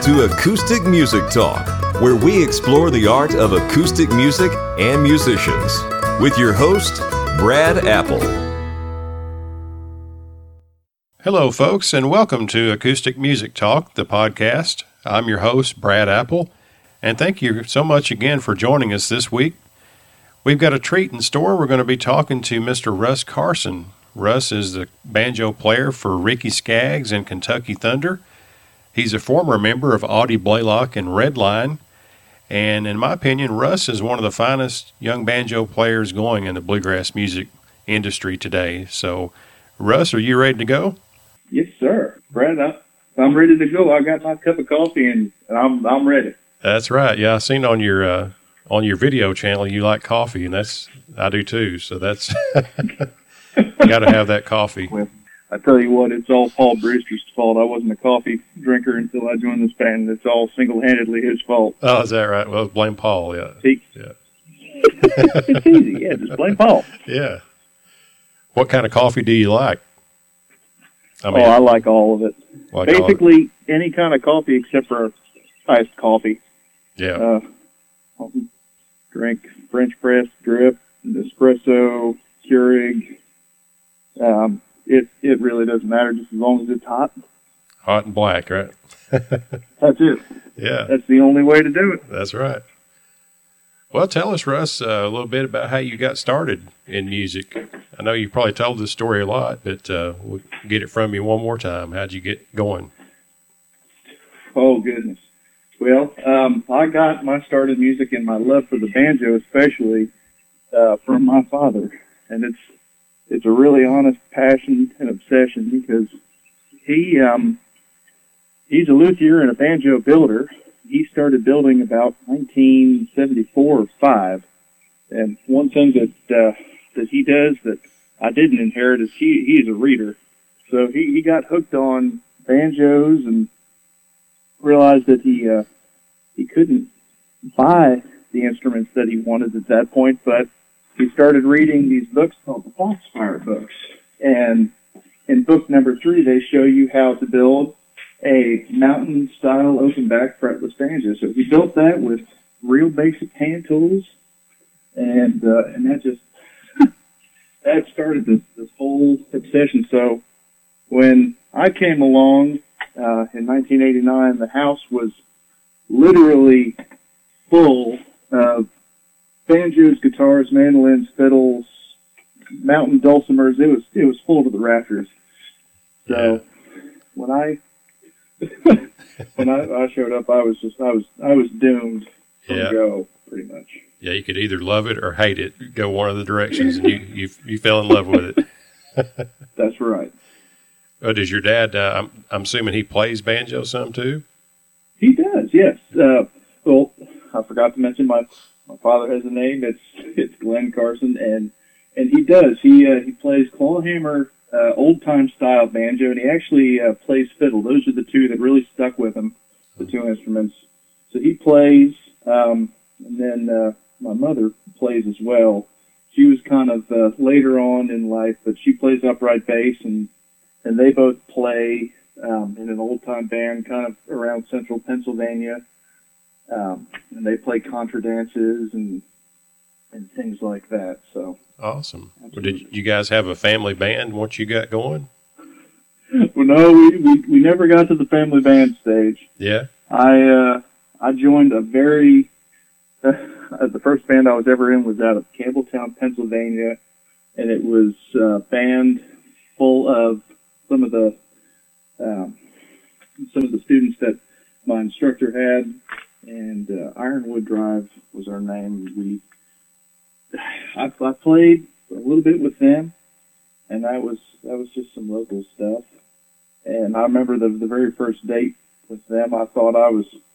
to Acoustic Music Talk, where we explore the art of acoustic music and musicians. With your host, Brad Apple. Hello, folks, and welcome to Acoustic Music Talk, the podcast. I'm your host, Brad Apple, and thank you so much again for joining us this week. We've got a treat in store. We're going to be talking to Mr. Russ Carson. Russ is the banjo player for Ricky Skaggs and Kentucky Thunder. He's a former member of Audie Blaylock and Redline, and in my opinion, Russ is one of the finest young banjo players going in the bluegrass music industry today. So, Russ, are you ready to go? Yes, sir. Brad, I'm ready to go. I got my cup of coffee and I'm ready. That's right. Yeah, I seen on your video channel you like coffee, and I do too. So that's you got to have that coffee. Well, I tell you what, it's all Paul Brewster's fault. I wasn't a coffee drinker until I joined this band. It's all single-handedly his fault. Oh, is that right? Well, blame Paul. Yeah. Yeah. It's easy. Yeah, just blame Paul. Yeah. What kind of coffee do you like? I like all of it. Basically, any kind of coffee except for iced coffee. Yeah. Drink French press, drip, espresso, Keurig. It really doesn't matter, just as long as it's hot. Hot and black, right? That's it. Yeah. That's the only way to do it. That's right. Well, tell us, Russ, a little bit about how you got started in music. I know you probably told this story a lot, but we'll get it from you one more time. How'd you get going? Oh, goodness. Well, I got my start in music and my love for the banjo especially from my father. And it's a really honest passion and obsession because he's a luthier and a banjo builder. He started building about 1974 or 5. And one thing that he does that I didn't inherit is he is a reader. So he got hooked on banjos and realized that he couldn't buy the instruments that he wanted at that point, but he started reading these books called the Foxfire books. And in book number 3, they show you how to build a mountain-style open-back fretless banjo. So he built that with real basic hand tools, and that just that started this whole obsession. So when I came along in 1989, the house was literally full of banjos, guitars, mandolins, fiddles, mountain dulcimers. It was full to the rafters. So when I showed up, I was doomed from go, pretty much. Yeah, you could either love it or hate it. Go one of the directions, and you fell in love with it. That's right. Oh, does your dad? I'm assuming he plays banjo some too. He does, yes. Well, I forgot to mention my father has a name. It's Glenn Carson, and he does. He plays clawhammer, old time style banjo, and he actually plays fiddle. Those are the two that really stuck with him, the two instruments. So he plays, and then my mother plays as well. She was kind of later on in life, but she plays upright bass, and they both play in an old time band kind of around central Pennsylvania. And they play contra dances and things like that. So awesome. Well, did you guys have a family band once you got going? Well, no, we never got to the family band stage. Yeah. I joined the first band I was ever in was out of Campbelltown, Pennsylvania, and it was a band full of some of the students that my instructor had. And Ironwood Drive was our name. I played a little bit with them, and that was just some local stuff. And I remember the very first date with them. I thought I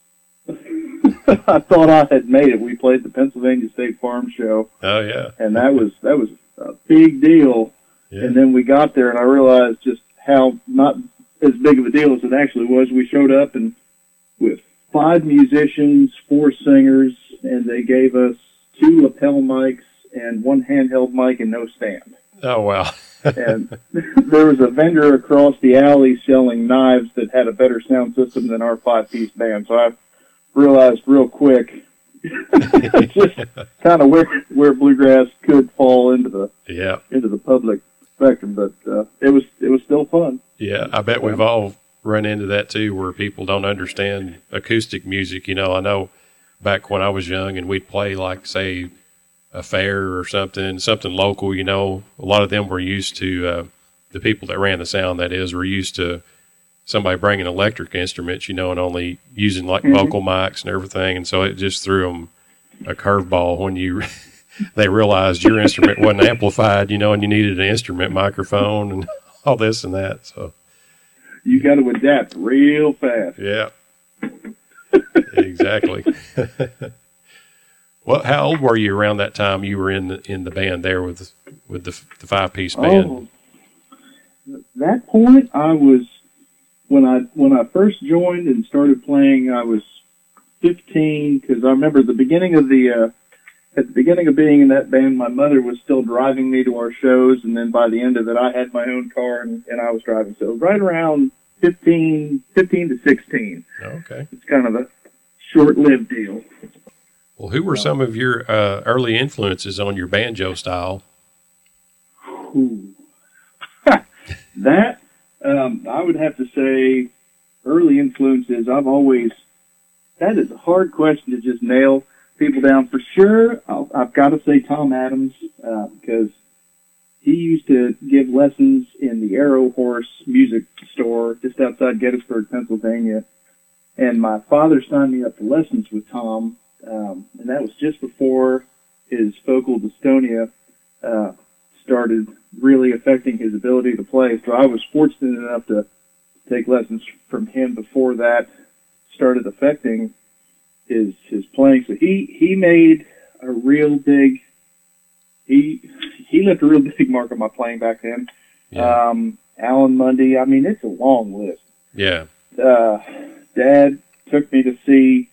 had made it. We played the Pennsylvania State Farm Show. Oh yeah, and that was a big deal. Yeah. And then we got there, and I realized just how not as big of a deal as it actually was. We showed up and with 5 musicians, 4 singers, and they gave us 2 lapel mics and 1 handheld mic and no stand. Oh, wow. And there was a vendor across the alley selling knives that had a better sound system than our 5-piece band. So I realized real quick just kind of where bluegrass could fall into the public spectrum. But it was still fun. Yeah, I bet we've all run into that too, where people don't understand acoustic music. You know, I know back when I was young and we'd play like, say, a fair or something local, you know, a lot of them were used to, the people that ran the sound, that is, were used to somebody bringing electric instruments, you know, and only using like vocal mics and everything. And so it just threw them a curveball when they realized your instrument wasn't amplified, you know, and you needed an instrument microphone and all this and that. So you got to adapt real fast. Yeah, exactly. Well, how old were you around that time you were in the band there with the 5-piece band? At that point, I was when I first joined and started playing. I was 15 because I remember at the beginning of being in that band, my mother was still driving me to our shows, and then by the end of it, I had my own car and I was driving. So right around 15 to 16. Okay, it's kind of a short-lived deal. Well, who were some of your early influences on your banjo style? That, I would have to say, early influences, that is a hard question to just nail people down. For sure, I've got to say Tom Adams, because he used to give lessons in the Arrow Horse music store just outside Gettysburg, Pennsylvania. And my father signed me up for lessons with Tom. And that was just before his focal dystonia started really affecting his ability to play. So I was fortunate enough to take lessons from him before that started affecting his playing. So he made a real big he left a real big mark on my playing back then. Yeah. Alan Mundy. I mean, it's a long list. Yeah. Dad took me to see.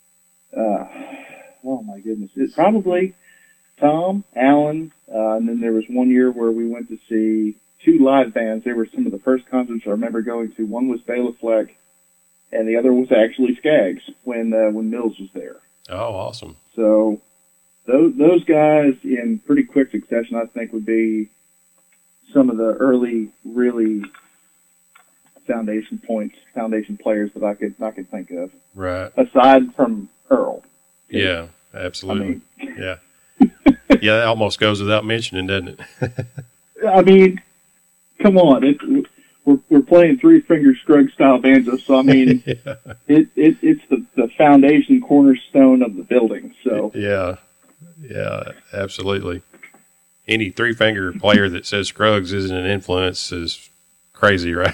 Oh my goodness! It's probably Tom, Alan, and then there was one year where we went to see 2 live bands. They were some of the first concerts I remember going to. One was Bela Fleck, and the other was actually Skaggs when Mills was there. Oh, awesome! So those guys in pretty quick succession, I think, would be some of the early, really foundation players that I could think of. Right. Aside from Earl. Yeah, absolutely. Yeah. Yeah, that almost goes without mentioning, doesn't it? I mean, come on. We're playing 3-finger Scruggs style banjo, so I mean, yeah. It's the foundation cornerstone of the building. So yeah, absolutely. Any 3-finger player that says Scruggs isn't an influence is crazy, right?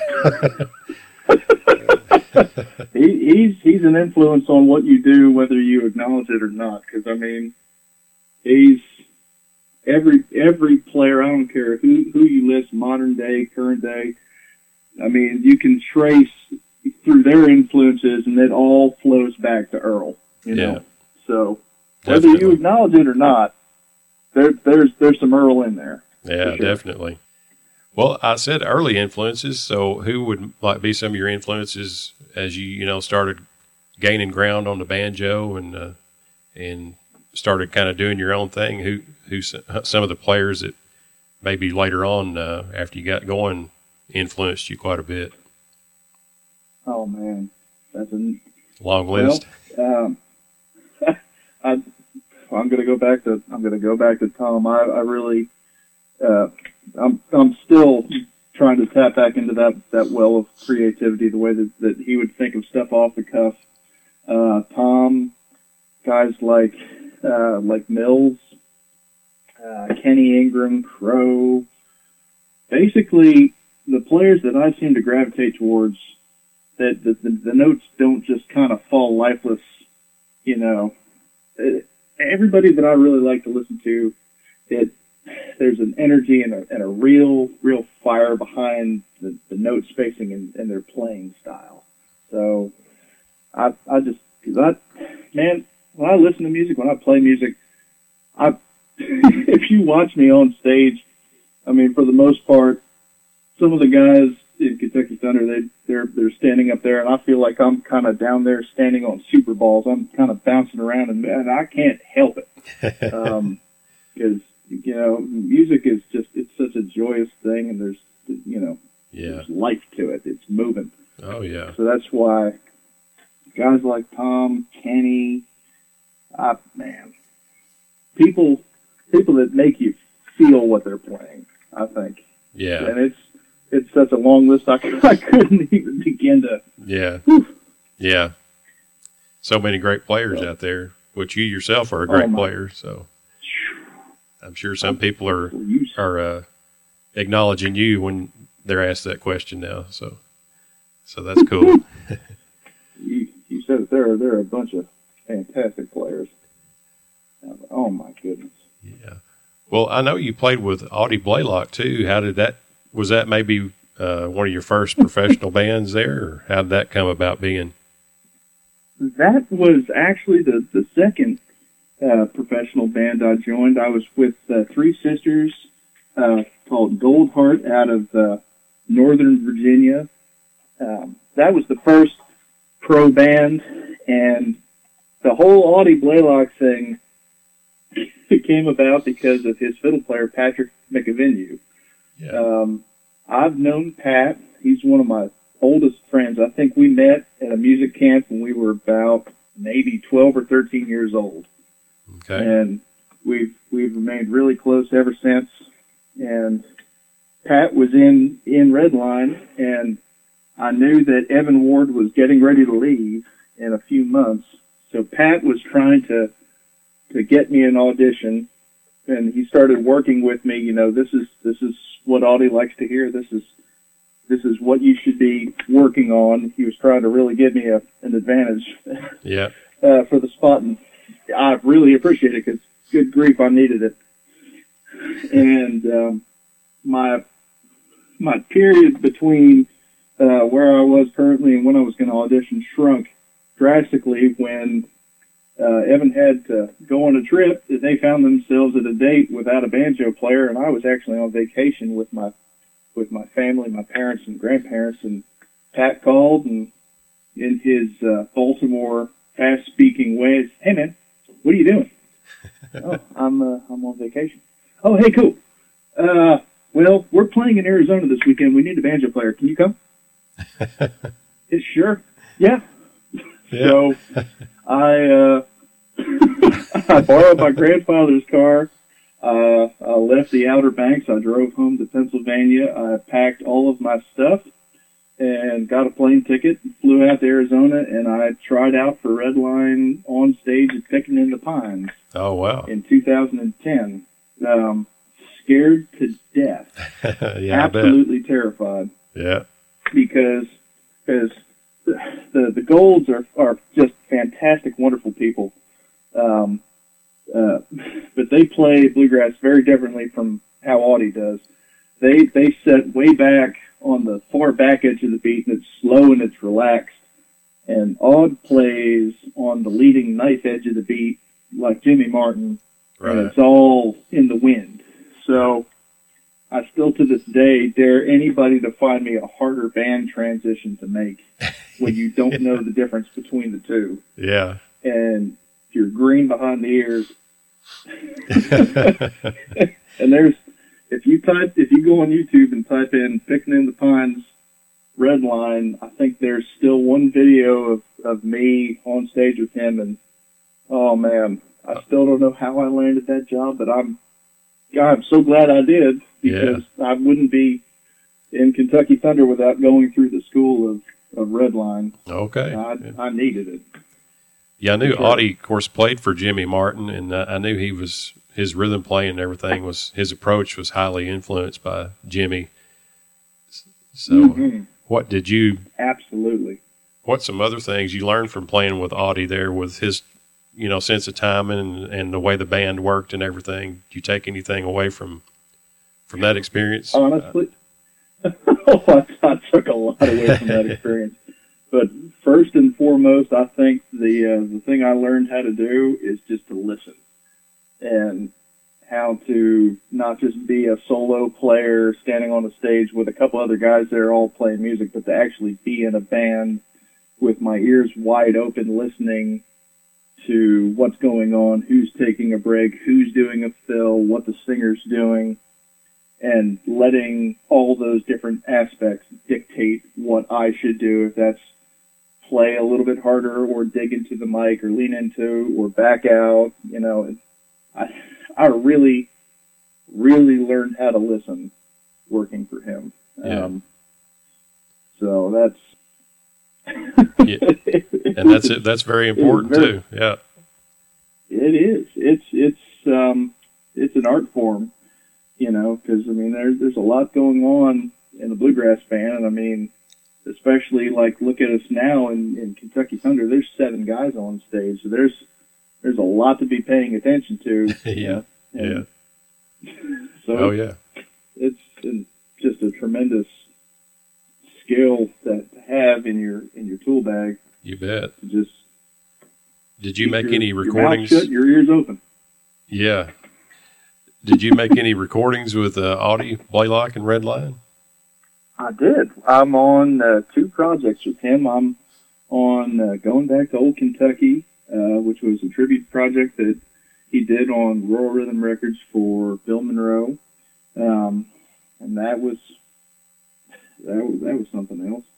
He's an influence on what you do, whether you acknowledge it or not. Because I mean, he's every player. I don't care who you list, modern day, current day. I mean, you can trace through their influences, and it all flows back to Earl. You know, so whether you acknowledge it or not, there's some Earl in there. Yeah, sure. Definitely. Well, I said early influences, so who would like be some of your influences as you started gaining ground on the banjo and started kind of doing your own thing? Who some of the players that maybe later on after you got going influenced you quite a bit? Oh man, that's a long list. Well, I'm going to go back to Tom. I really. I'm still trying to tap back into that well of creativity, the way that he would think of stuff off the cuff. Tom, guys like Mills, Kenny Ingram, Crow, basically the players that I seem to gravitate towards, that the notes don't just kind of fall lifeless. Everybody that I really like to listen to, there's an energy and a real fire behind the note spacing and their playing style. So when I listen to music, when I play music, if you watch me on stage, I mean, for the most part, some of the guys in Kentucky Thunder, they're standing up there, and I feel like I'm kind of down there standing on super balls. I'm kind of bouncing around, and I can't help it. Because, music is it's such a joyous thing, and there's, there's life to it. It's moving. Oh, yeah. So that's why guys like Tom, Kenny, people that make you feel what they're playing, I think. Yeah. And it's such a long list. I couldn't even begin to. Yeah. Yeah. So many great players out there, which you yourself are a great player. So I'm sure some people are acknowledging you when they're asked that question now. So that's cool. You said that there are a bunch of fantastic players. Oh my goodness. Yeah. Well, I know you played with Audie Blaylock too. Was that maybe one of your first professional bands there, or how did that come about being? That was actually the second professional band I joined. I was with three sisters called Goldheart out of Northern Virginia. That was the first pro band, and the whole Audie Blaylock thing came about because of his fiddle player, Patrick McAvenue. Yeah. I've known Pat. He's one of my oldest friends. I think we met at a music camp when we were about maybe 12 or 13 years old. Okay. And we've remained really close ever since. And Pat was in Redline, and I knew that Evan Ward was getting ready to leave in a few months. So Pat was trying to get me an audition, and he started working with me. This is what Audie likes to hear. This is what you should be working on. He was trying to really give me an advantage. Yeah. For the spot, and I really appreciate it because good grief, I needed it. And my period between where I was currently and when I was going to audition shrunk drastically when Evan had to go on a trip. They found themselves at a date without a banjo player, and I was actually on vacation with my family, my parents and grandparents. And Pat called, and in his Baltimore fast-speaking way, "Hey man, what are you doing?" "Oh, I'm on vacation." "Oh, hey, cool. Well, we're playing in Arizona this weekend. We need a banjo player. Can you come?" "Sure. Yeah." So I borrowed my grandfather's car. I left the Outer Banks. I drove home to Pennsylvania. I packed all of my stuff and got a plane ticket, flew out to Arizona, and I tried out for Redline on stage at Picking in the Pines. Oh, wow. In 2010. Scared to death. Yeah, absolutely terrified. Yeah. Because the Golds are just fantastic, wonderful people. But they play bluegrass very differently from how Audie does. They set way back on the far back edge of the beat, and it's slow and it's relaxed. And Aud plays on the leading knife edge of the beat like Jimmy Martin, right. And it's all in the wind. So I still to this day dare anybody to find me a harder band transition to make when you don't know the difference between the two. Yeah. And you're green behind the ears. And if you go on YouTube and type in Picking in the Pines Redline, I think there's still one video of me on stage with him, and oh man, I still don't know how I landed that job, but I'm so glad I did, because I wouldn't be in Kentucky Thunder without going through the school of Redline. Okay. I needed it. Yeah, I knew Audie, of course, played for Jimmy Martin, and I knew his rhythm playing and everything his approach was highly influenced by Jimmy. So, What did you? Absolutely. What's some other things you learned from playing with Audie there, with his, sense of timing and the way the band worked and everything? Did you take anything away from that experience? Honestly, I took a lot away from that experience. But first and foremost, I think the thing I learned how to do is just to listen and how to not just be a solo player standing on a stage with a couple other guys that are all playing music, but to actually be in a band with my ears wide open, listening to what's going on, who's taking a break, who's doing a fill, what the singer's doing, and letting all those different aspects dictate what I should do, if that's play a little bit harder or dig into the mic or lean into or back out. You know, I really, really learned how to listen working for him. Yeah. So that's... Yeah. And that's it. That's very important too. Yeah. It is. It's an art form, you know, because I mean there's a lot going on in the bluegrass band, and I mean, especially like look at us now in Kentucky Thunder. There's 7 guys on stage, so there's a lot to be paying attention to. Yeah. Yeah. So oh yeah. It's just a tremendous skill to have in your tool bag. You bet. Just did you make any recordings? Your mouth shut, your ears open. Yeah. Did you make any recordings with Audie Blaylock and Redline? I did. I'm on 2 projects with him. I'm on Going Back to Old Kentucky, which was a tribute project that he did on Rural Rhythm Records for Bill Monroe, and that was something else.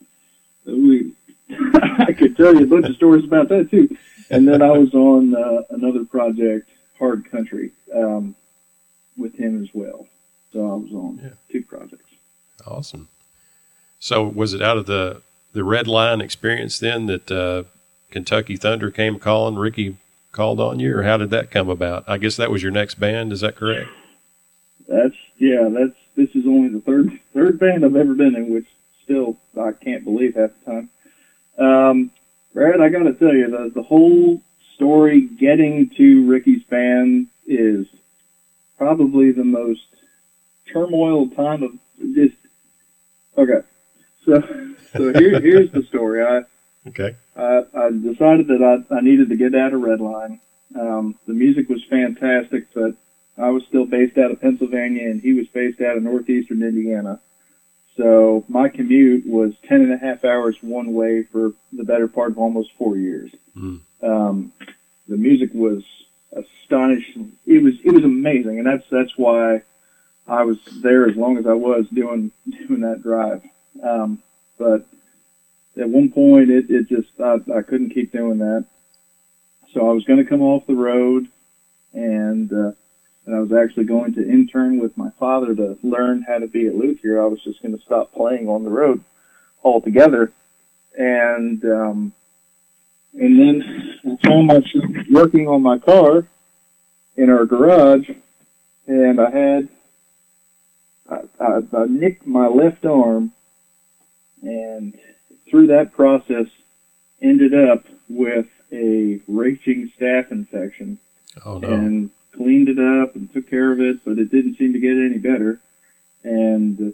I could tell you a bunch of stories about that too. And then I was on another project, Hard Country, with him as well. So I was on 2 projects. Awesome. So was it out of the Redline experience then that Kentucky Thunder came calling, Ricky called on you, or how did that come about? I guess that was your next band, is that correct? This is only the third band I've ever been in, which still I can't believe half the time. Brad, I got to tell you, the whole story getting to Ricky's band is probably the most turmoil time of just. Okay, so here's the story. I decided that I needed to get out of Redline. The music was fantastic, but I was still based out of Pennsylvania, and he was based out of northeastern Indiana. So my commute was 10 and a half hours one way for the better part of almost 4 years. Mm. The music was astonishing. It was amazing, and that's why I was there as long as I was doing that drive. But at one point, it just I couldn't keep doing that. So I was going to come off the road, and I was actually going to intern with my father to learn how to be a luthier. I was just going to stop playing on the road altogether. And then I found myself working on my car in our garage, and I nicked my left arm, and through that process ended up with a raging staph infection. Oh, no. And cleaned it up and took care of it, but it didn't seem to get any better. And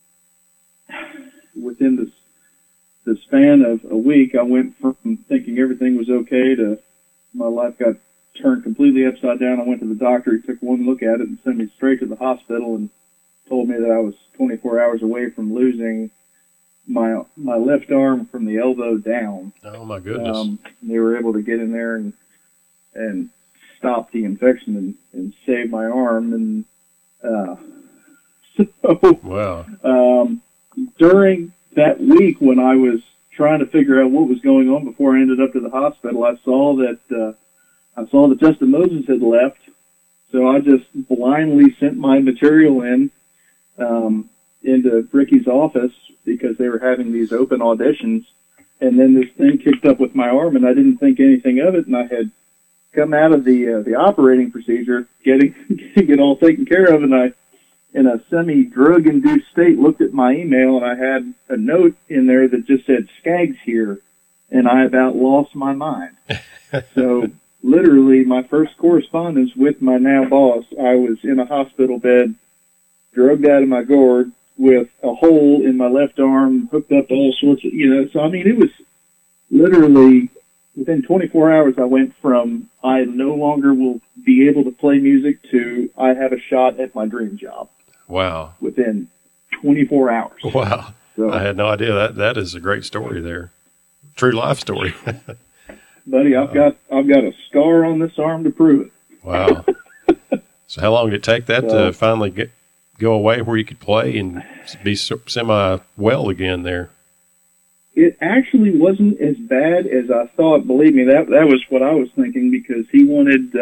within the span of a week, I went from thinking everything was okay to my life got turned completely upside down. I went to the doctor. He took one look at it and sent me straight to the hospital and told me that I was 24 hours away from losing my left arm from the elbow down. Oh, my goodness. They were able to get in there and stop the infection and save my arm. And so wow. During that week when I was trying to figure out what was going on before I ended up to the hospital, I saw that Justin Moses had left. So I just blindly sent my material into Ricky's office because they were having these open auditions. And then this thing kicked up with my arm, and I didn't think anything of it. And I had come out of the operating procedure, getting it all taken care of, and I, in a semi-drug-induced state, looked at my email, and I had a note in there that just said, "Skaggs here," and I about lost my mind. So literally my first correspondence with my now boss, I was in a hospital bed, drugged out of my gourd with a hole in my left arm, hooked up to all sorts of, so I mean, it was literally within 24 hours, I went from I no longer will be able to play music to I have a shot at my dream job. Wow. Within 24 hours. Wow. So, I had no idea. That is a great story there. True life story. buddy, I've got a scar on this arm to prove it. Wow. So how long did it take that to finally go away where you could play and be semi-well again there? It actually wasn't as bad as I thought. Believe me, that was what I was thinking, because he wanted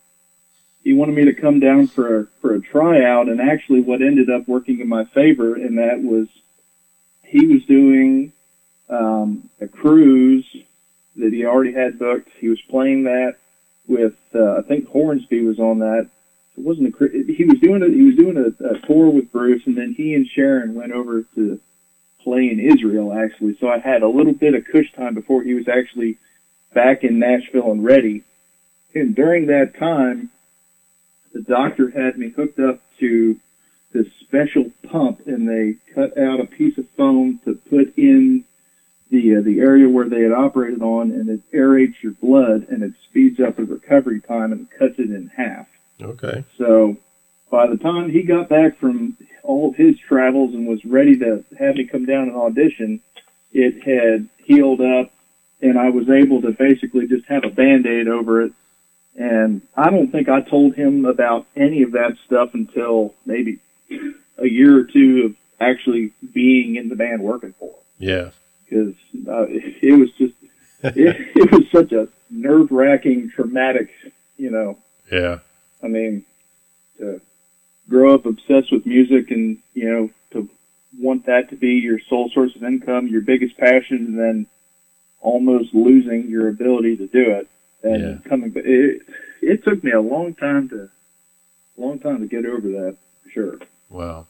me to come down for a tryout, and actually what ended up working in my favor, and that was he was doing a cruise that he already had booked. He was playing that with I think Hornsby was on that. It wasn't he was doing a tour with Bruce, and then he and Sharon went over to play in Israel, actually. So I had a little bit of cush time before he was actually back in Nashville and ready. And during that time, the doctor had me hooked up to this special pump, and they cut out a piece of foam to put in the area where they had operated on, and it aerates your blood, and it speeds up the recovery time and cuts it in half. Okay. So by the time he got back from all of his travels and was ready to have me come down and audition, it had healed up, and I was able to basically just have a Band-Aid over it. And I don't think I told him about any of that stuff until maybe a year or two of actually being in the band working for him. Yeah. Because it was just, it was such a nerve-wracking, traumatic, Yeah. I mean, to grow up obsessed with music and, to want that to be your sole source of income, your biggest passion, and then almost losing your ability to do it. And coming, but it took me a long time to get over that, for sure. Wow.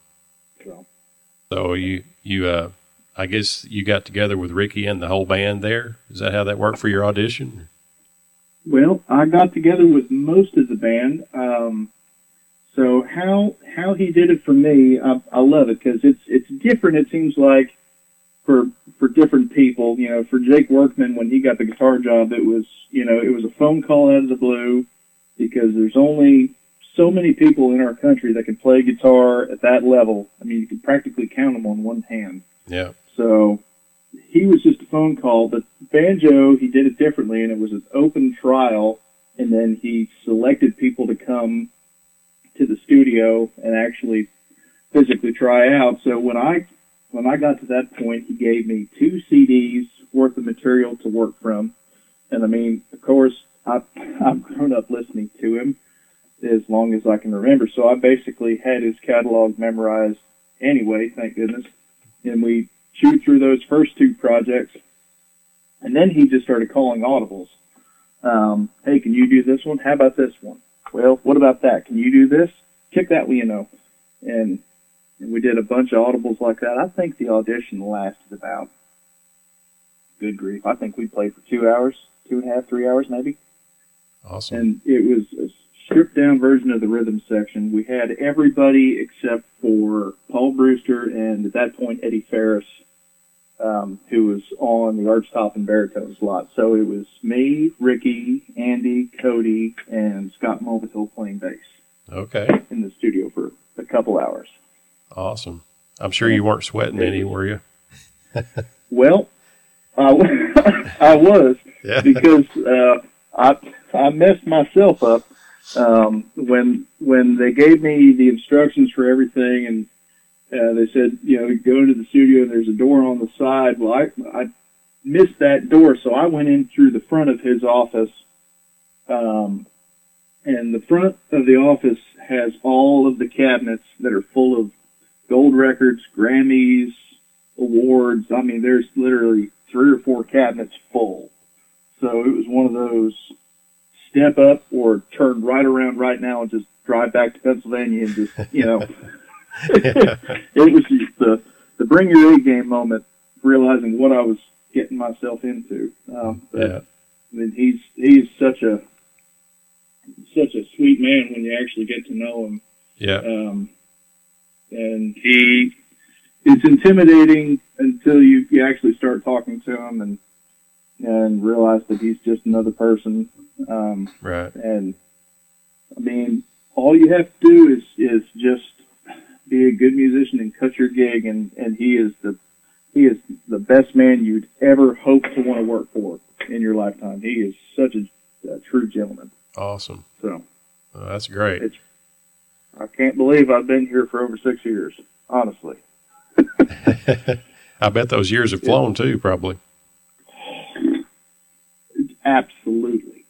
So you I guess you got together with Ricky and the whole band there. Is that how that worked for your audition? Well, I got together with most of the band. So how he did it for me, I love it, because it's different. It seems like for different people. For Jake Workman, when he got the guitar job, it was a phone call out of the blue, because there's only so many people in our country that can play guitar at that level. I mean, you can practically count them on one hand. Yeah. So he was just a phone call, but banjo, he did it differently, and it was an open trial, and then he selected people to come to the studio and actually physically try out. So when I got to that point, he gave me 2 CDs worth of material to work from. And I mean, of course, I've grown up listening to him as long as I can remember. So I basically had his catalog memorized anyway, thank goodness. And we chewed through those first 2 projects. And then he just started calling audibles. Hey, can you do this one? How about this one? Well, what about that? Can you do this? Kick that one, And we did a bunch of audibles like that. I think the audition lasted about, good grief, I think we played for 2 hours, 2.5, 3 hours maybe. Awesome. And it was a stripped-down version of the rhythm section. We had everybody except for Paul Brewster and, at that point, Eddie Ferris, who was on the archtop and baritone slot. So it was me, Ricky, Andy, Cody, and Scott Mulvihill playing bass. Okay. In the studio for a couple hours. Awesome. I'm sure you weren't sweating any, were you? Well, I was, because I messed myself up when they gave me the instructions for everything, and they said, go into the studio and there's a door on the side. Well, I missed that door, so I went in through the front of his office, and the front of the office has all of the cabinets that are full of gold records, Grammys, awards. I mean, there's literally 3 or 4 cabinets full. So it was one of those step up or turn right around right now and just drive back to Pennsylvania and just, it was just the bring your A game moment, realizing what I was getting myself into. But I mean, he's such a sweet man when you actually get to know him. Yeah. And it's intimidating until you actually start talking to him and realize that he's just another person. Right. And I mean, all you have to do is just be a good musician and cut your gig, and he is the best man you'd ever hope to want to work for in your lifetime. He is such a true gentleman. Awesome. So that's great. I can't believe I've been here for over 6 years, honestly. I bet those years have flown too, probably. Absolutely.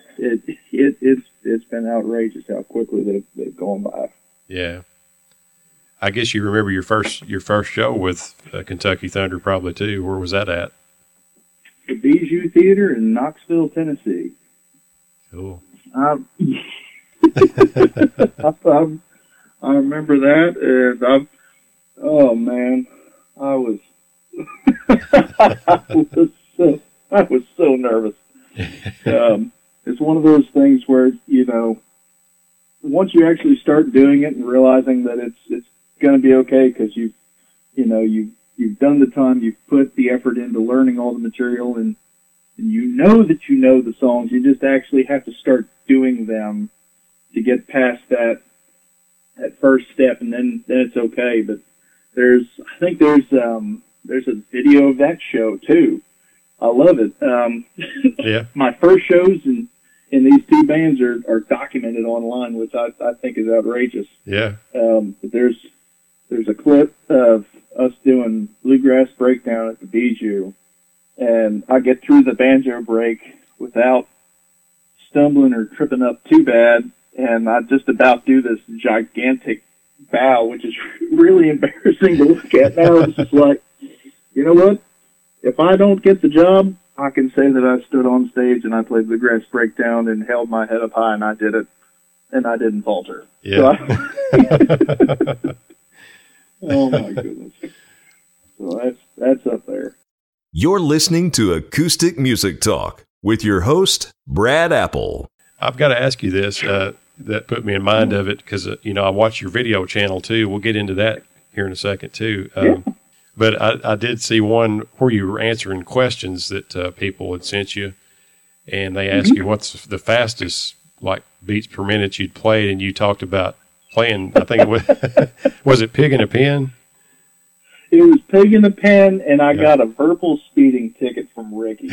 It's been outrageous how quickly they've gone by. Yeah. I guess you remember your first show with Kentucky Thunder probably too. Where was that at? The Bijou Theater in Knoxville, Tennessee. Cool. I remember that, and oh man, I was I was so nervous. It's one of those things where, you know, once you actually start doing it and realizing that it's going to be okay, because you've done the time, you've put the effort into learning all the material, and you know that you know the songs. You just actually have to start doing them to get past that first step, and then it's okay. But I think there's a video of that show too. I love it. Yeah. My first shows in these two bands are documented online, which I think is outrageous. Yeah. But there's a clip of us doing Bluegrass Breakdown at the Bijou, and I get through the banjo break without stumbling or tripping up too bad, and I just about do this gigantic bow, which is really embarrassing to look at now. It's just like, you know what? If I don't get the job, I can say that I stood on stage and I played Bluegrass Breakdown and held my head up high, and I did it, and I didn't falter. Yeah. So oh my goodness. So that's up there. You're listening to Acoustic Music Talk with your host, Brad Apple. I've got to ask you this, that put me in mind of it, because, I watch your video channel too. We'll get into that here in a second too. But I did see one where you were answering questions that people had sent you, and they asked you what's the fastest beats per minute you'd played, and you talked about playing, I think it was it Pig in a Pen? It was Pig in a Pen, and I got a verbal speeding ticket from Ricky.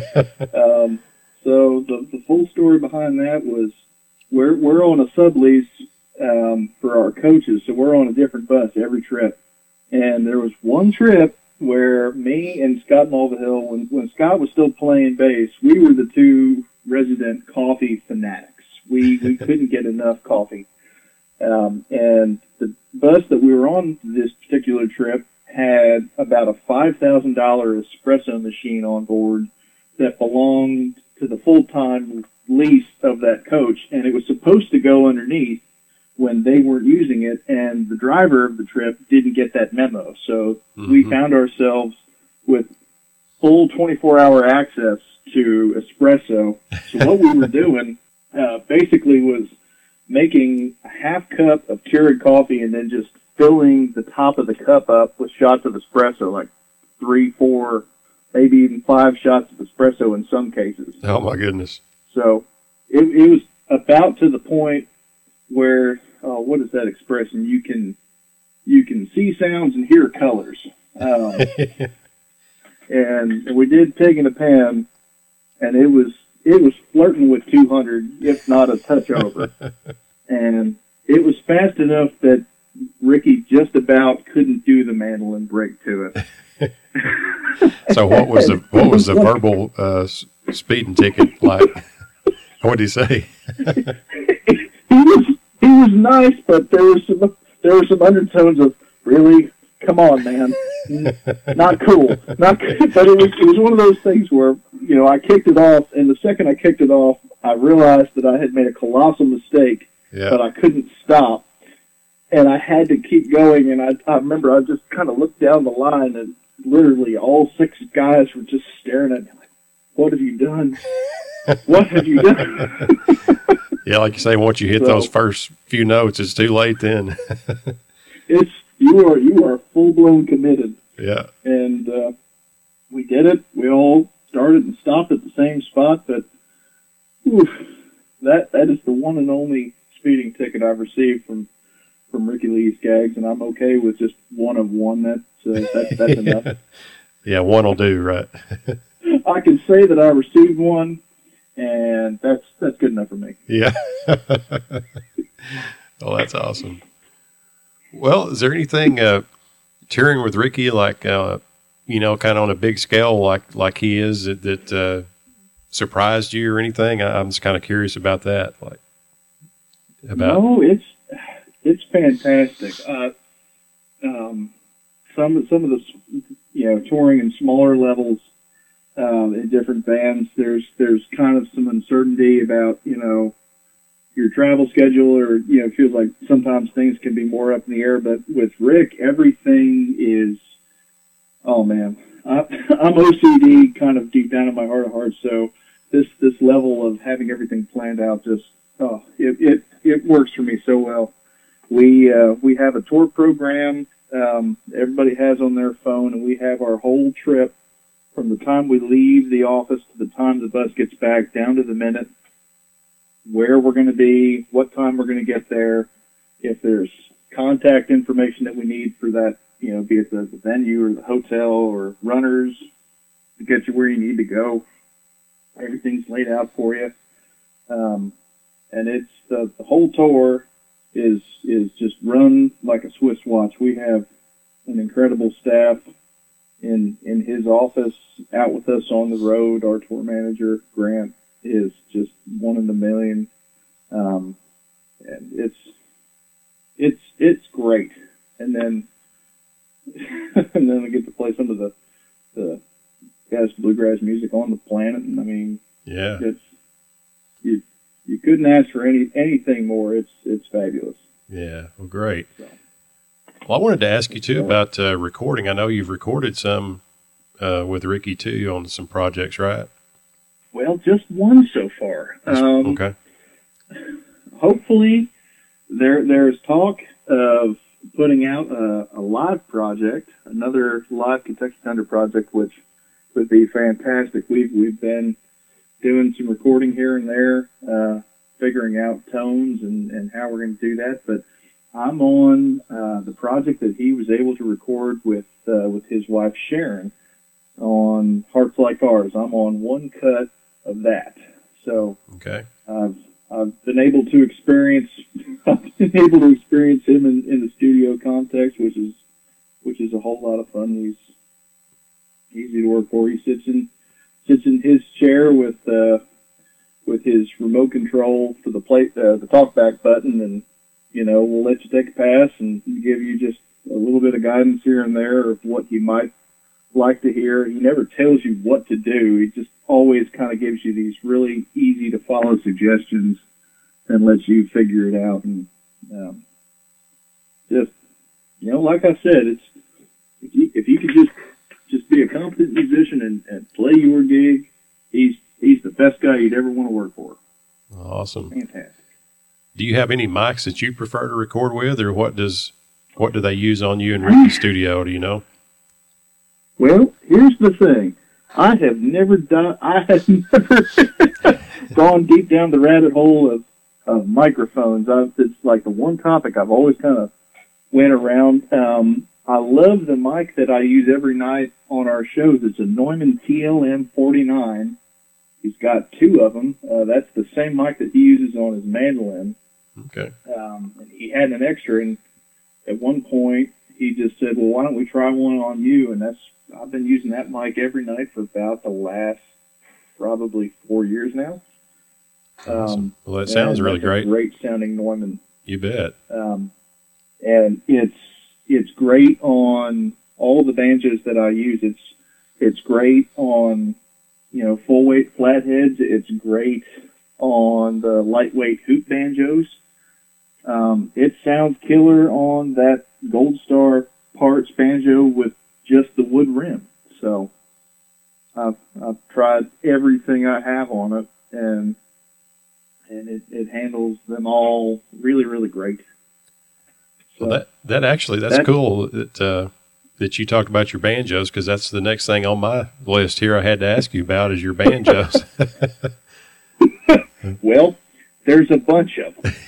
So the full story behind that was we're on a sublease for our coaches, so we're on a different bus every trip. And there was one trip where me and Scott Mulvihill, when Scott was still playing bass, we were the two resident coffee fanatics. We couldn't get enough coffee. And the bus that we were on this particular trip had about a $5,000 espresso machine on board that belonged to the full-time lease of that coach, and it was supposed to go underneath when they weren't using it, and the driver of the trip didn't get that memo. So we found ourselves with full 24-hour access to espresso. So what we were doing basically was making a half cup of Keurig coffee and then just filling the top of the cup up with shots of espresso, like 3, 4, maybe even 5 shots of espresso in some cases. Oh, my goodness. So it was about to the point where, what is that expression? You can see sounds and hear colors. And we did Pig in a Pan, and it was flirting with 200, if not a touch over. And it was fast enough that Ricky just about couldn't do the mandolin break to it. So what was the verbal speeding ticket like? What did he say? He was nice, but there were some undertones of, really, come on, man, not cool, not cool. But it was one of those things where, I kicked it off, and the second I kicked it off, I realized that I had made a colossal mistake, but I couldn't stop, and I had to keep going. And I remember I just kind of looked down the line, and literally all 6 guys were just staring at me like, "What have you done? What have you done?" Yeah, like you say, once you hit those first few notes, it's too late then. You are full blown committed. Yeah. And we did it. We all started and stopped at the same spot, but that is the one and only speeding ticket I've received from Ricky Lee Skaggs, and I'm okay with just one of one. That's enough. Yeah, one will do, right? I can say that I received one, and that's good enough for me. Yeah. Oh, that's awesome. Well, is there anything touring with Ricky, like kind of on a big scale, like he is, that surprised you or anything? I'm just kind of curious about that. No, it's fantastic. Some of the touring in smaller levels in different bands, there's kind of some uncertainty about your travel schedule, or it feels like sometimes things can be more up in the air. But with Rick, everything is, oh man, I'm OCD kind of deep down in my heart of hearts. So this level of having everything planned out just it works for me so well. We have a tour program everybody has on their phone, and we have our whole trip from the time we leave the office to the time the bus gets back, down to the minute, where we're going to be, what time we're going to get there, if there's contact information that we need for that, be it the venue or the hotel or runners to get you where you need to go. Everything's laid out for you. And it's the whole tour is just run like a Swiss watch. We have an incredible staff in his office, out with us on the road. Our tour manager, Grant, is just one in a million. And it's great. And then we get to play some of the best bluegrass music on the planet. And I mean, yeah, you couldn't ask for anything more. It's fabulous. Yeah, well, great. So. Well, I wanted to ask you too about recording. I know you've recorded some with Ricky too on some projects, right? Well, just one so far. Okay. Hopefully, there's talk of putting out a live project, another live Kentucky Thunder project, which would be fantastic. We've been doing some recording here and there, figuring out tones and how we're going to do that. But I'm on the project that he was able to record with his wife Sharon on Hearts Like Ours. I'm on one cut of that. So okay. I've been able to experience him in the studio context, which is a whole lot of fun. He's easy to work for. He sits in his chair with his remote control for the talkback button, and we'll let you take a pass and give you just a little bit of guidance here and there of what you might like to hear. He never tells you what to do. He just always kind of gives you these really easy to follow suggestions and lets you figure it out. And just like I said, it's if you could just be a competent musician and play your gig, he's the best guy you'd ever want to work for. Awesome. Fantastic. Do you have any mics that you prefer to record with, or what do they use on you in Ricky's studio? Do you know? Well, here's the thing. I have never gone deep down the rabbit hole of microphones. It's like the one topic I've always kind of went around. I love the mic that I use every night on our shows. It's a Neumann TLM 49. He's got two of them. That's the same mic that he uses on his mandolin. Okay. And he had an extra, and at one point he just said, "Well, why don't we try one on you?" And I've been using that mic every night for about the last probably 4 years now. Awesome. Well, that sounds really great. Great sounding Neumann. You bet. And it's great on all the banjos that I use. It's great on full weight flatheads. It's great on the lightweight hoop banjos. It sounds killer on that Gold Star Parts banjo with just the wood rim. So I've tried everything I have on it, and it handles them all really, really great. So, well, that's cool that you talked about your banjos, because that's the next thing on my list here I had to ask you about is your banjos. Well, There's a bunch of them.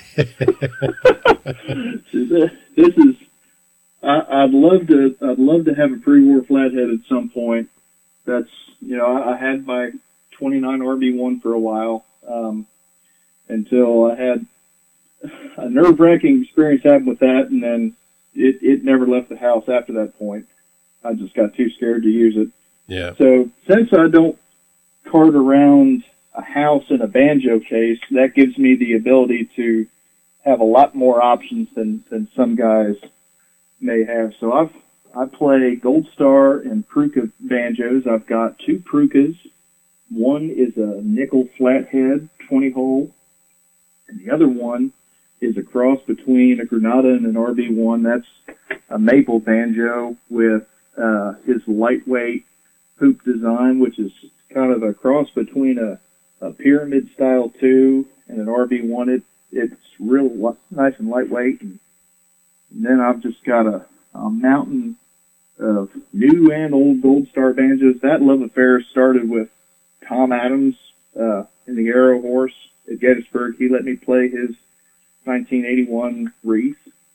This is. I'd love to have a pre-war flathead at some point. That's, I had my 29 RB1 for a while, until I had a nerve-wracking experience happen with that, and then it never left the house after that point. I just got too scared to use it. Yeah. So since I don't cart around a house in a banjo case, that gives me the ability to have a lot more options than some guys may have. So I play Gold Star and Pruka banjos. I've got 2 Prukas. One is a nickel flathead, 20-hole, and the other one is a cross between a Granada and an RB1. That's a maple banjo with his lightweight hoop design, which is kind of a cross between a pyramid style 2 and an RB1. It's real nice and lightweight. And then I've just got a mountain of new and old Gold Star banjos. That love affair started with Tom Adams in the Arrow Horse at Gettysburg. He let me play his 1981 Reese.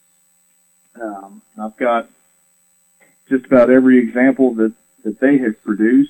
I've got just about every example that they have produced.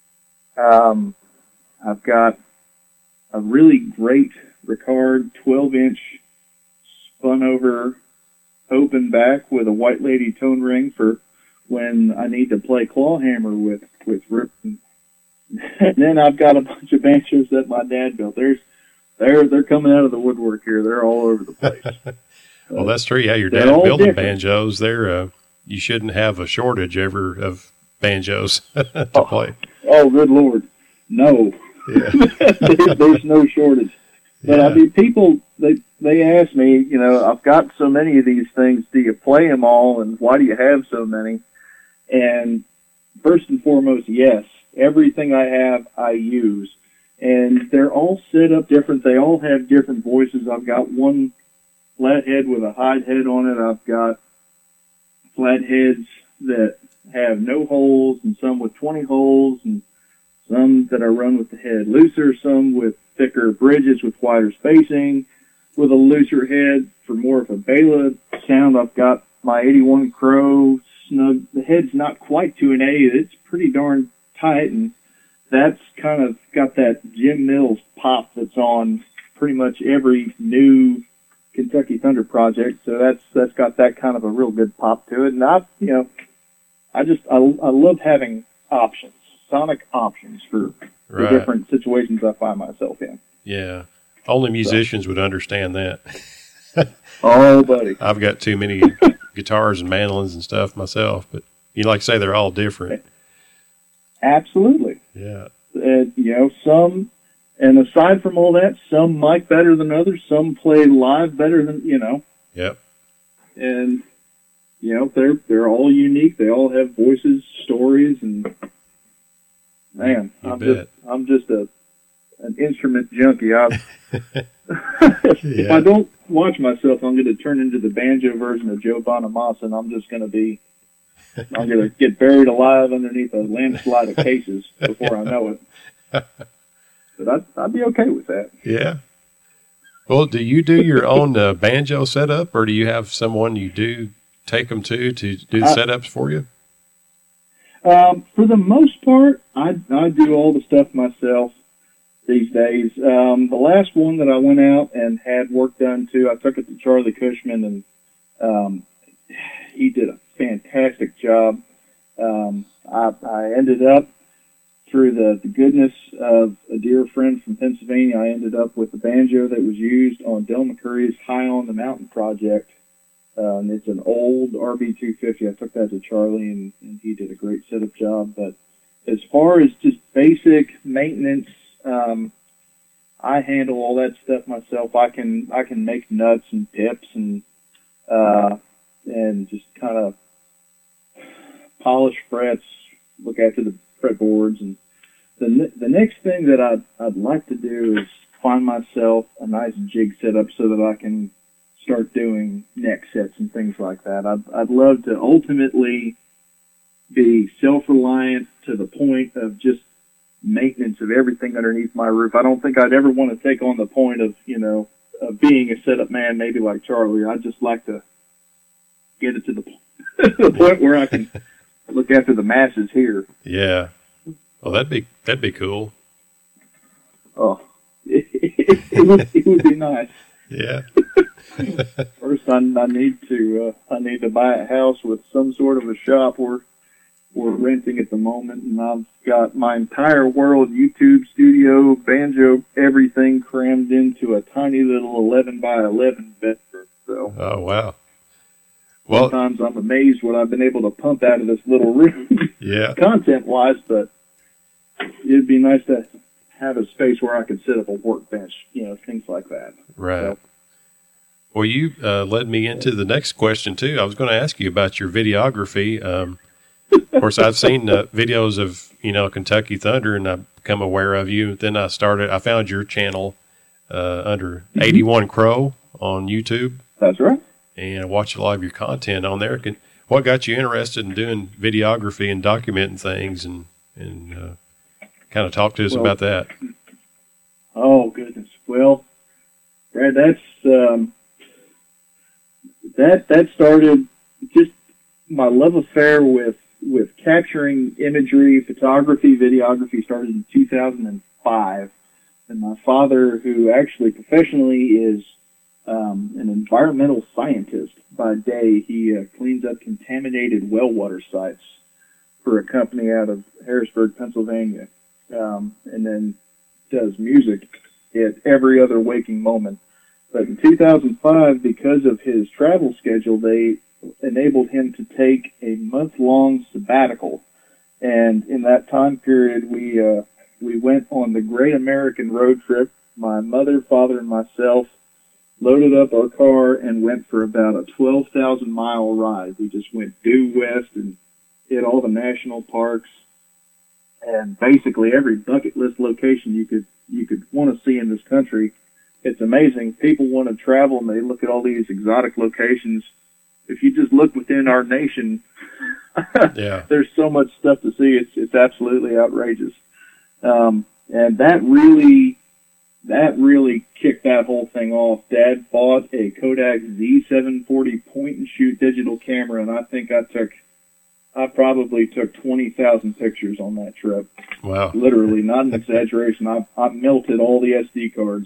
I've got a really great Ricard 12-inch spun over open back with a White Lady tone ring for when I need to play clawhammer with Rip. And then I've got a bunch of banjos that my dad built. They're coming out of the woodwork here. They're all over the place. Well, that's true. Yeah, your dad building different banjos. You shouldn't have a shortage ever of banjos to play. Oh, good Lord. No. Yeah. There's no shortage. But I mean, people, they ask me, I've got so many of these things, do you play them all, and why do you have so many? And first and foremost, yes. Everything I have, I use. And they're all set up different. They all have different voices. I've got one flathead with a hide head on it. I've got flatheads that have no holes, and some with 20 holes, and some that I run with the head looser, some with thicker bridges with wider spacing, with a looser head for more of a Bela sound. I've got my 81 Crow snug. The head's not quite to an A. It's pretty darn tight, and that's kind of got that Jim Mills pop that's on pretty much every new Kentucky Thunder project. So that's got that kind of a real good pop to it. And I love having options, sonic options for the different situations I find myself in. Yeah. Only musicians would understand that. Oh, buddy. I've got too many guitars and mandolins and stuff myself, but like I say, they're all different. Absolutely. Yeah. Some, and aside from all that, some mic better than others, some play live better than, Yep. And, they're all unique. They all have voices, stories, and man, I'm just an instrument junkie. If I don't watch myself, I'm going to turn into the banjo version of Joe Bonamassa, and I'm going to get buried alive underneath a landslide of cases before I know it. But I'd be okay with that. Yeah. Well, do you do your own banjo setup, or do you have someone you do take them to do the setups for you? For the most part, I do all the stuff myself these days. The last one that I went out and had work done to, I took it to Charlie Cushman, and he did a fantastic job. I ended up, through the goodness of a dear friend from Pennsylvania, I ended up with the banjo that was used on Del McCurry's High on the Mountain project. And it's an old RB250. I took that to Charlie, and he did a great setup job. But as far as just basic maintenance, I handle all that stuff myself. I can make nuts and tips and just kind of polish frets, look after the fretboards. And the next thing that I'd like to do is find myself a nice jig setup so that I can start doing neck sets and things like that. I'd love to ultimately be self-reliant to the point of just maintenance of everything underneath my roof. I don't think I'd ever want to take on the point of, being a setup man, maybe like Charlie. I'd just like to get it to the point where I can look after the masses here. Yeah. Well, that'd be cool. Oh, it would be nice. Yeah. First, I need to buy a house with some sort of a shop. We're renting at the moment, and I've got my entire world, YouTube studio, banjo, everything crammed into a tiny little 11 by 11 bedroom. So, oh wow. Well, sometimes I'm amazed what I've been able to pump out of this little room, yeah. content-wise. But it'd be nice to have a space where I could set up a workbench, things like that. Right. So, well, you led me into the next question too. I was going to ask you about your videography. Of course, I've seen videos of Kentucky Thunder, and I've become aware of you. Then I found your channel under 81 Crow on YouTube. That's right. And I watched a lot of your content on there. What got you interested in doing videography and documenting things, and kind of talk to us about that? Oh goodness. Well, Brad, that's that started just my love affair with capturing imagery, photography, videography started in 2005. And my father, who actually professionally is an environmental scientist by day, he cleans up contaminated well water sites for a company out of Harrisburg, Pennsylvania, and then does music at every other waking moment. But in 2005, because of his travel schedule, they enabled him to take a month-long sabbatical. And in that time period, we went on the Great American Road Trip. My mother, father, and myself loaded up our car and went for about a 12,000-mile ride. We just went due west and hit all the national parks and basically every bucket list location you could want to see in this country. It's amazing. People want to travel and they look at all these exotic locations. If you just look within our nation, yeah, there's so much stuff to see. It's absolutely outrageous. And that really kicked that whole thing off. Dad bought a Kodak Z740 point and shoot digital camera, and I think I probably took 20,000 pictures on that trip. Wow. Literally, not an exaggeration. I melted all the SD cards.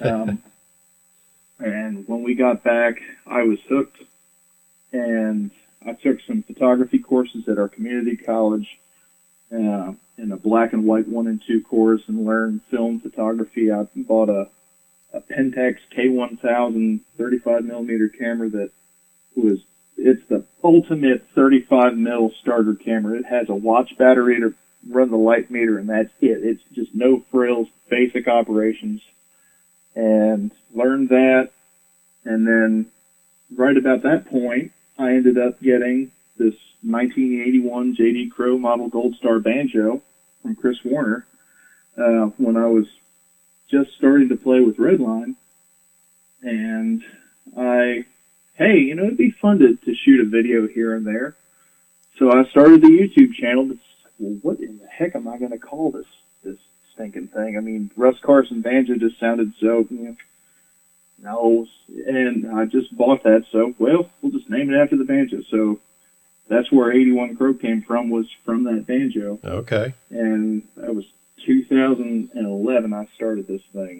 And when we got back, I was hooked. And I took some photography courses at our community college in a black and white 1 and 2 course and learned film photography. I bought a Pentax K1000 35 millimeter camera it's the ultimate 35 mil starter camera. It has a watch battery to run the light meter, and that's it. It's just no frills, basic operations. And learned that. And then right about that point, I ended up getting this 1981 J.D. Crowe model Gold Star banjo from Chris Warner when I was just starting to play with Redline. And hey, it'd be fun to shoot a video here and there. So I started the YouTube channel. Well, what in the heck am I going to call this stinking thing? I mean, Russ Carson banjo just sounded so, no, and I just bought that, so, well, we'll just name it after the banjo. So that's where 81 Crow came from, was from that banjo. Okay. And that was 2011 I started this thing.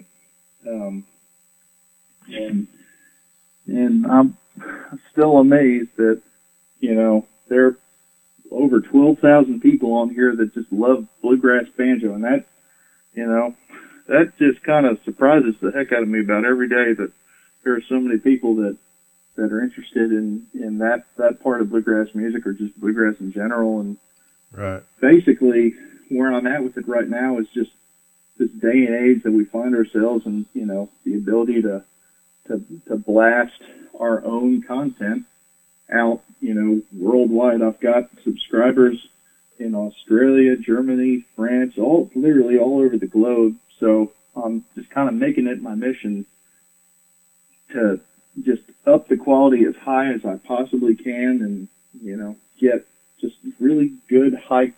And I'm still amazed that, there are over 12,000 people on here that just love bluegrass banjo, and that, that just kind of surprises the heck out of me about every day that there are so many people that are interested in that part of bluegrass music or just bluegrass in general. And right. Basically, where I'm at with it right now is just this day and age that we find ourselves in, the ability to blast our own content out, worldwide. I've got subscribers in Australia, Germany, France, literally all over the globe. So I'm just kind of making it my mission to just up the quality as high as I possibly can and, get just really good, high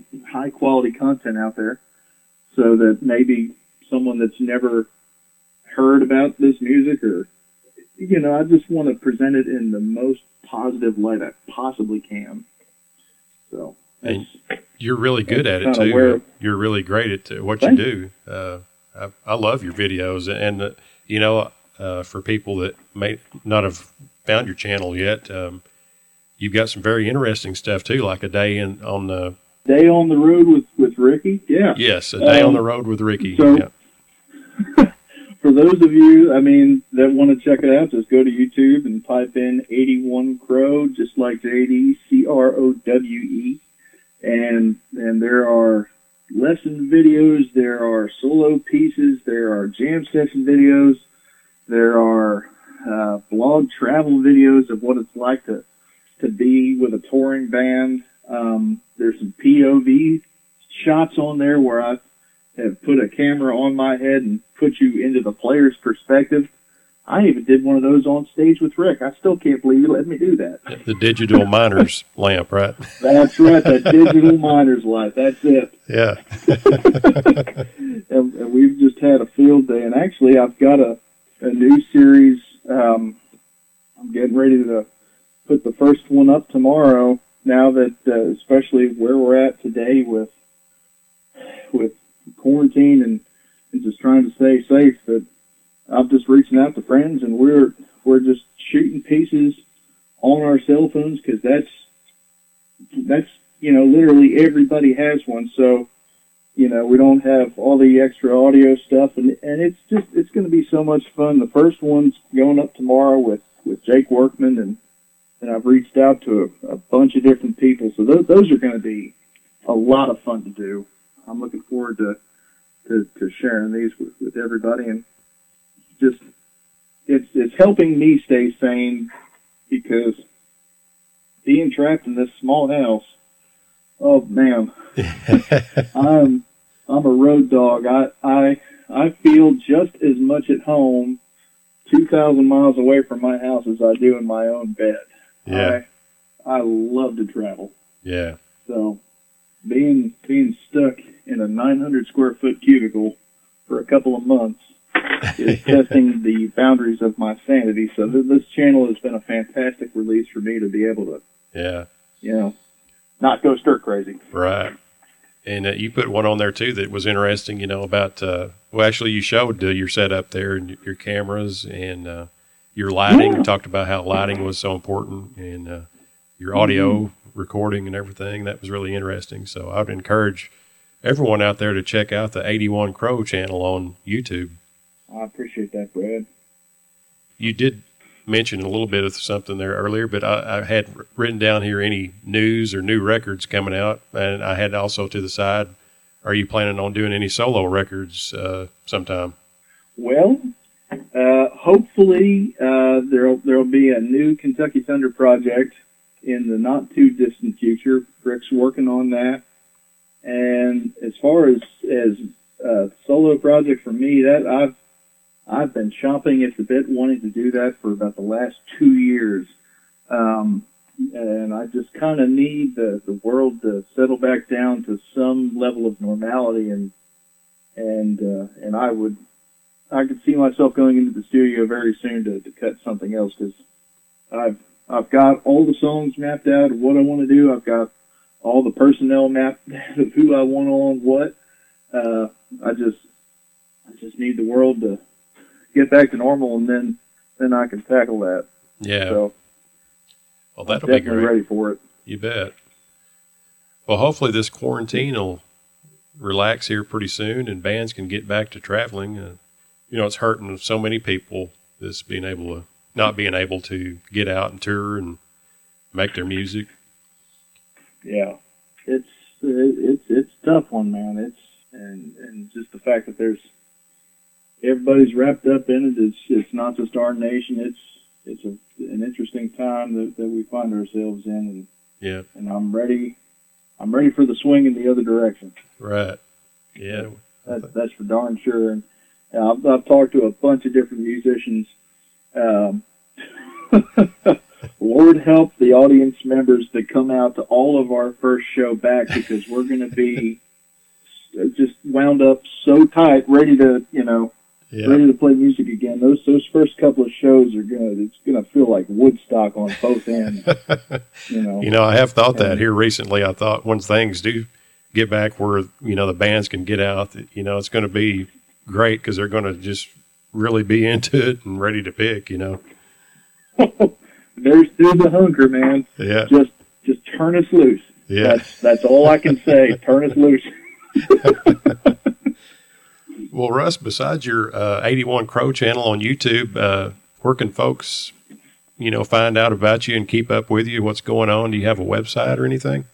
quality content out there so that maybe someone that's never heard about this music, or, you know, I just want to present it in the most positive light I possibly can. So, and you're really good at it too. You're really great at what you do. I love your videos, and you know, for people that may not have found your channel yet, you've got some very interesting stuff too, like a day on the road with Ricky. Yeah. Yes, a day on the road with Ricky. So, yeah. For those of you, I mean, that want to check it out, just go to YouTube and type in 81 Crow, just like JD, CROWE. And there are lesson videos, there are solo pieces, there are jam session videos, there are blog travel videos of what it's like to be with a touring band. There's some POV shots on there where I have put a camera on my head and put you into the player's perspective. I even did one of those on stage with Rick. I still can't believe you let me do that. The digital miner's lamp, right? That's right, the digital miner's light. That's it. Yeah. and we've just had a field day. And actually, I've got a new series. I'm getting ready to put the first one up tomorrow, now that, especially where we're at today with quarantine and just trying to stay safe, that I'm just reaching out to friends, and we're just shooting pieces on our cell phones, because that's you know, literally everybody has one. So, you know, we don't have all the extra audio stuff, and it's going to be so much fun. The first one's going up tomorrow with Jake Workman, and I've reached out to a bunch of different people. So those are going to be a lot of fun to do. I'm looking forward to sharing these with everybody, and just it's helping me stay sane, because being trapped in this small house, oh man, I'm a road dog. I feel just as much at home 2,000 miles away from my house as I do in my own bed. Yeah. I love to travel. Yeah. So being stuck in a 900 square foot cubicle for a couple of months is testing the boundaries of my sanity. So this channel has been a fantastic release for me to be able to, you know, not go stir crazy. Right. And you put one on there too that was interesting, you know, about, well, actually you showed your setup there and your cameras and your lighting. Yeah. You talked about how lighting was so important, and your audio recording and everything. That was really interesting. So I would encourage everyone out there to check out the 81 Crow channel on YouTube. I appreciate that, Brad. You did mention a little bit of something there earlier, but I had written down here any news or new records coming out, and I had also to the side, are you planning on doing any solo records sometime? Well, hopefully there'll be a new Kentucky Thunder project in the not too distant future. Rick's working on that. And as far as solo project for me, that I've been chomping at the bit, wanting to do that for about the last 2 years. And I just kind of need the world to settle back down to some level of normality, and I could see myself going into the studio very soon to cut something else, because I've got all the songs mapped out of what I want to do. I've got all the personnel mapped out of who I want on what. I just need the world to get back to normal, and then I can tackle that. Yeah. So, well, that'll I'm be great. definitely ready for it. You bet. Well, hopefully this quarantine will relax here pretty soon, and bands can get back to traveling. You know, it's hurting so many people, this not being able to get out and tour and make their music. Yeah, it's a tough one, man. And just the fact that everybody's wrapped up in it. It's not just our nation. It's an interesting time that we find ourselves in, and I'm ready for the swing in the other direction. Right. Yeah. That's for darn sure. And I've talked to a bunch of different musicians. Lord help the audience members that come out to all of our first show back, because we're going to be just wound up so tight, ready to, ready to play music again. Those first couple of shows it's gonna feel like Woodstock on both ends. I have thought that here recently. I thought once things do get back where the bands can get out, it's going to be great because they're going to just really be into it and ready to pick. There's a hunger, man. Yeah. Just turn us loose. Yeah. That's all I can say. Turn us loose. Well, Russ, besides your 81 Crow channel on YouTube, where can folks, find out about you and keep up with you? What's going on? Do you have a website or anything?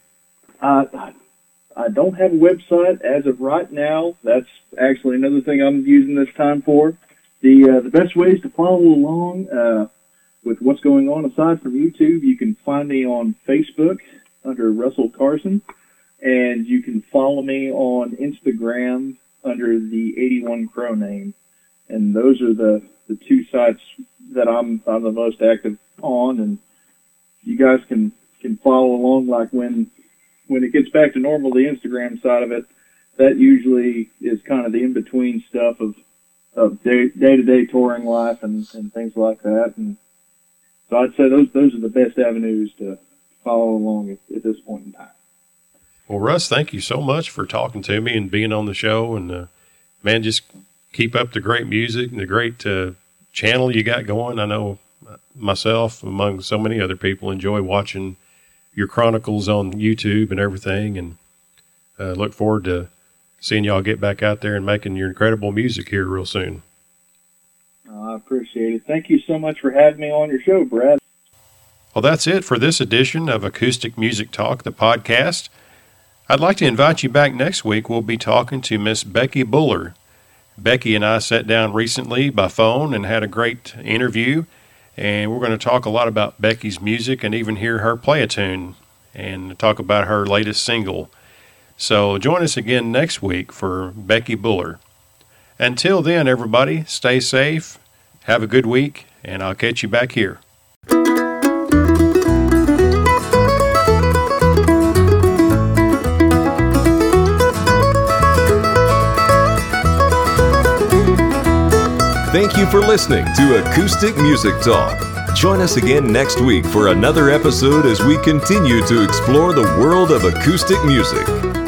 I don't have a website as of right now. That's actually another thing I'm using this time for. The best ways to follow along with what's going on aside from YouTube, you can find me on Facebook under Russell Carson, and you can follow me on Instagram under the 81 Crow name. And those are the two sites that I'm the most active on, and you guys can follow along. Like when it gets back to normal, the Instagram side of it, that usually is kind of the in-between stuff of day-to-day touring life and things like that. And so I'd say those are the best avenues to follow along at this point in time. Well, Russ, thank you so much for talking to me and being on the show. And, man, just keep up the great music and the great channel you got going. I know myself, among so many other people, enjoy watching your chronicles on YouTube and everything, and look forward to seeing y'all get back out there and making your incredible music here real soon. I appreciate it. Thank you so much for having me on your show, Brad. Well, that's it for this edition of Acoustic Music Talk, the podcast. I'd like to invite you back next week. We'll be talking to Miss Becky Buller. Becky and I sat down recently by phone and had a great interview, and we're going to talk a lot about Becky's music and even hear her play a tune and talk about her latest single. So join us again next week for Becky Buller. Until then, everybody, stay safe, have a good week, and I'll catch you back here. Thank you for listening to Acoustic Music Talk. Join us again next week for another episode as we continue to explore the world of acoustic music.